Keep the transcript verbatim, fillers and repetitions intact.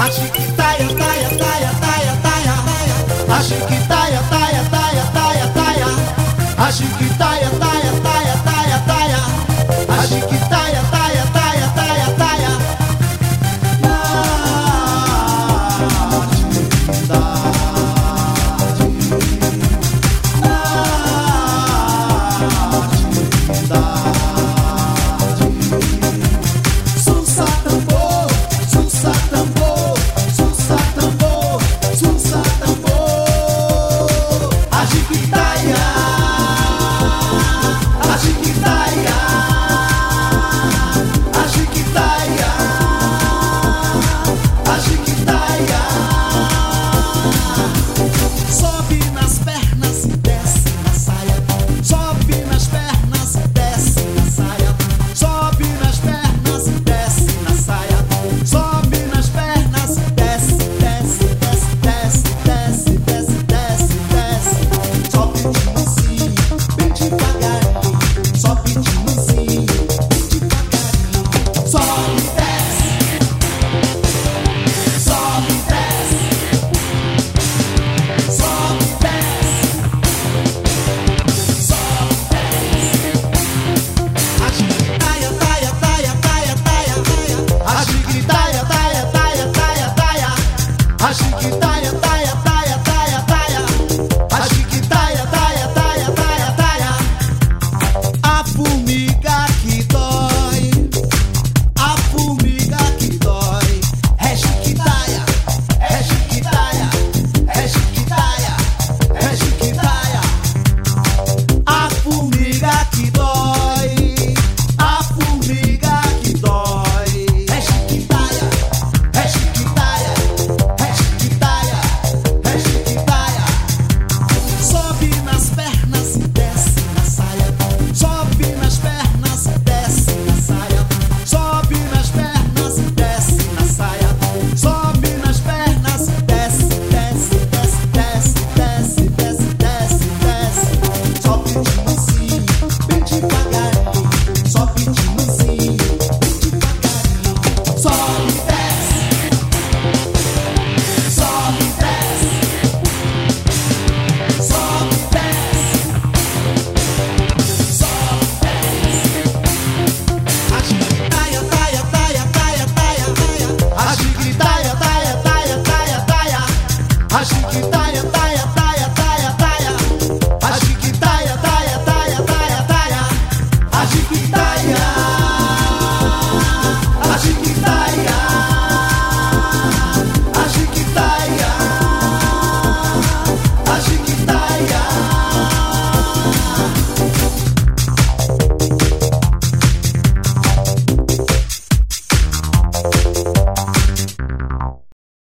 A chiquitaia, taia, taia, taia, taia. A chiquitaia, taia, taia, taia, taia. A chiquitaia, taia, taia, taia, taia. A chiquitaia, taia, taia, taia, taia. Sussa tambor, sussa tambor, sussa tambor, sussa tambor. A chiquitaia, a chiquitaia, a chiquitaia, a chiquitaia. Sobe nas pernas e desce na saia. Sobe nas pernas e desce na saia. Sobe nas pernas e desce na saia. Sobe nas pernas e desce, desce, desce, desce, desce, desce, desce, desce. Sobe devagarzinho, bem devagarinho. Sobe devagarzinho, bem devagarinho. Sobe, desce. Sobe, desce. Sobe, desce. Sobe, desce. A chiquitaia, taia, taia, taia, taia, taia. A chiquitaia, taia, taia, taia, taia. A chiquitaia, taia, taia, taia, taia. A chiquitaia, taia, taia, taia, taia. A formiga que dói, a formiga que dói. É chiquitaia, é chiquitaia, é chiquitaia, é chiquitaia. A formiga que dói, a formiga que dói. É chiquitaia, é chiquitaia, é chiquitaia, é chiquitaia. Sobe nas pernas e desce na saia. Sobe